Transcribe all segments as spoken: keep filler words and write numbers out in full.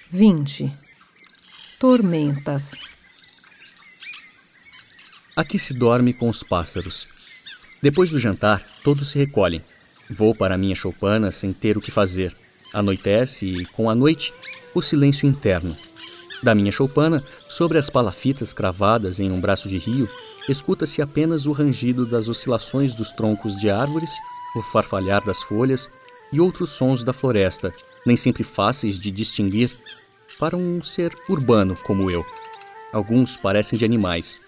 vinte. Tormentas. Aqui se dorme com os pássaros. Depois do jantar, todos se recolhem. Vou para a minha choupana sem ter o que fazer. Anoitece e, com a noite, o silêncio interno. Da minha choupana, sobre as palafitas cravadas em um braço de rio, escuta-se apenas o rangido das oscilações dos troncos de árvores, o farfalhar das folhas e outros sons da floresta, nem sempre fáceis de distinguir para um ser urbano como eu. Alguns parecem de animais.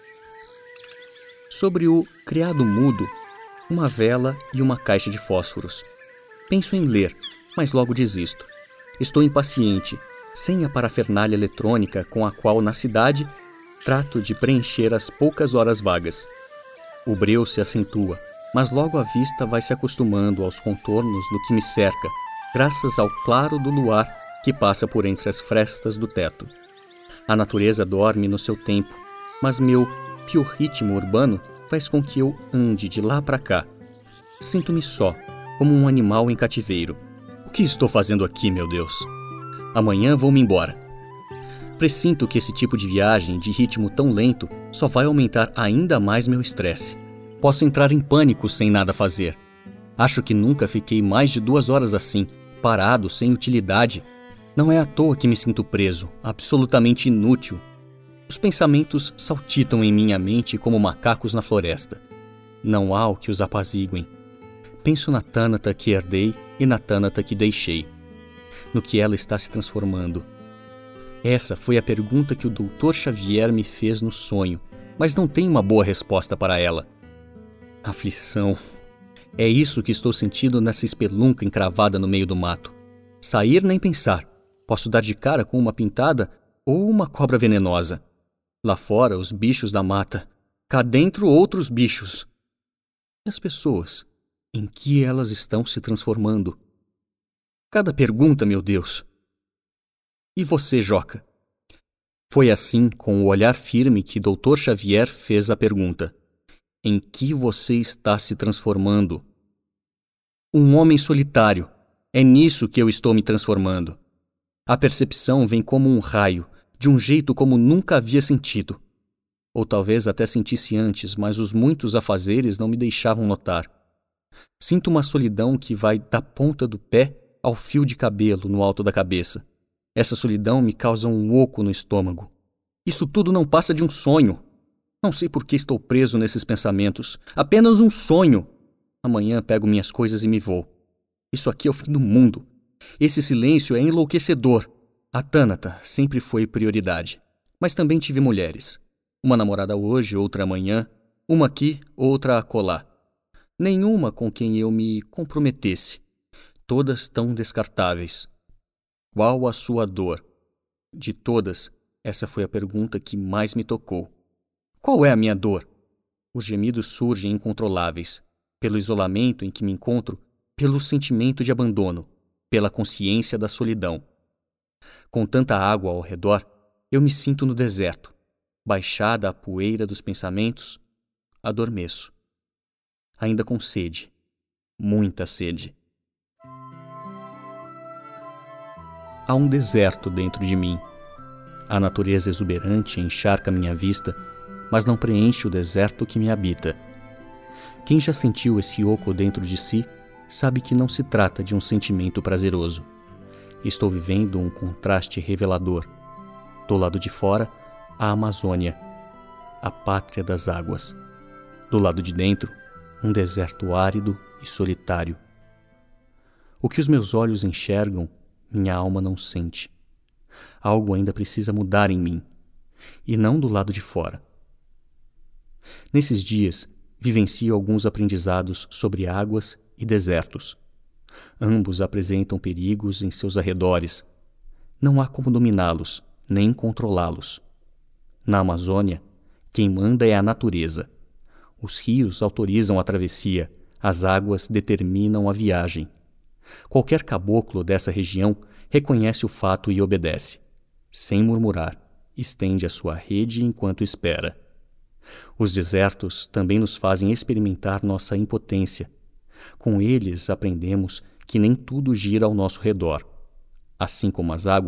Sobre o criado mudo, uma vela e uma caixa de fósforos. Penso em ler, mas logo desisto. Estou impaciente, sem a parafernália eletrônica com a qual, na cidade, trato de preencher as poucas horas vagas. O breu se acentua, mas logo a vista vai se acostumando aos contornos do que me cerca, graças ao claro do luar que passa por entre as frestas do teto. A natureza dorme no seu tempo, mas meu piorritmo urbano faz com que eu ande de lá para cá. Sinto-me só, como um animal em cativeiro. O que estou fazendo aqui, meu Deus? Amanhã vou-me embora. Pressinto que esse tipo de viagem de ritmo tão lento só vai aumentar ainda mais meu estresse. Posso entrar em pânico sem nada fazer. Acho que nunca fiquei mais de duas horas assim, parado, sem utilidade. Não é à toa que me sinto preso, absolutamente inútil. Os pensamentos saltitam em minha mente como macacos na floresta. Não há o que os apaziguem. Penso na Tânata que herdei e na Tânata que deixei. No que ela está se transformando. Essa foi a pergunta que o doutor Xavier me fez no sonho, mas não tenho uma boa resposta para ela. Aflição. É isso que estou sentindo nessa espelunca encravada no meio do mato. Sair nem pensar. Posso dar de cara com uma pintada ou uma cobra venenosa. Lá fora, os bichos da mata. Cá dentro, outros bichos. E as pessoas? Em que elas estão se transformando? Cada pergunta, meu Deus. E você, Joca? Foi assim, com o olhar firme, que doutor Xavier fez a pergunta. Em que você está se transformando? Um homem solitário. É nisso que eu estou me transformando. A percepção vem como um raio, de um jeito como nunca havia sentido. Ou talvez até sentisse antes, mas os muitos afazeres não me deixavam notar. Sinto uma solidão que vai da ponta do pé ao fio de cabelo no alto da cabeça. Essa solidão me causa um oco no estômago. Isso tudo não passa de um sonho. Não sei por que estou preso nesses pensamentos. Apenas um sonho. Amanhã pego minhas coisas e me vou. Isso aqui é o fim do mundo. Esse silêncio é enlouquecedor. A Tânata sempre foi prioridade. Mas também tive mulheres. Uma namorada hoje, outra amanhã. Uma aqui, outra acolá. Nenhuma com quem eu me comprometesse. Todas tão descartáveis. Qual a sua dor? De todas, essa foi a pergunta que mais me tocou. Qual é a minha dor? Os gemidos surgem incontroláveis, pelo isolamento em que me encontro, pelo sentimento de abandono, pela consciência da solidão. Com tanta água ao redor, eu me sinto no deserto. Baixada a poeira dos pensamentos, adormeço. Ainda com sede, muita sede. Há um deserto dentro de mim. A natureza exuberante encharca minha vista, mas não preenche o deserto que me habita. Quem já sentiu esse oco dentro de si, sabe que não se trata de um sentimento prazeroso. Estou vivendo um contraste revelador. Do lado de fora, a Amazônia, a pátria das águas. Do lado de dentro, um deserto árido e solitário. O que os meus olhos enxergam, minha alma não sente. Algo ainda precisa mudar em mim, e não do lado de fora. Nesses dias, vivencio alguns aprendizados sobre águas e desertos. Ambos apresentam perigos em seus arredores. Não há como dominá-los, nem controlá-los. Na Amazônia, quem manda é a natureza. Os rios autorizam a travessia, as águas determinam a viagem. Qualquer caboclo dessa região reconhece o fato e obedece. Sem murmurar, estende a sua rede enquanto espera. Os desertos também nos fazem experimentar nossa impotência. Com eles aprendemos que nem tudo gira ao nosso redor. Assim como as águas,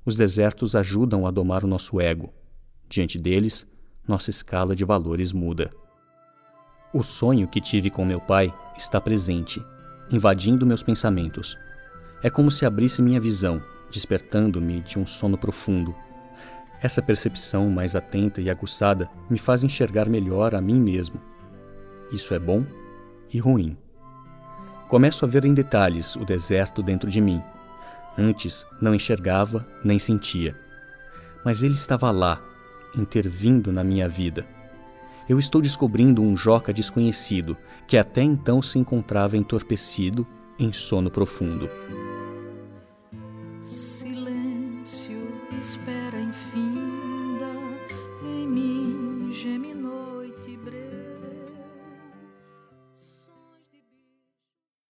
Os desertos ajudam a domar o nosso ego. Diante deles, nossa escala de valores muda. O sonho que tive com meu pai está presente, invadindo meus pensamentos. É como se abrisse minha visão, despertando-me de um sono profundo. Essa percepção mais atenta e aguçada me faz enxergar melhor a mim mesmo. Isso é bom e ruim. Começo a ver em detalhes o deserto dentro de mim. Antes não enxergava nem sentia. Mas ele estava lá, intervindo na minha vida. Eu estou descobrindo um Joca desconhecido, que até então se encontrava entorpecido em sono profundo.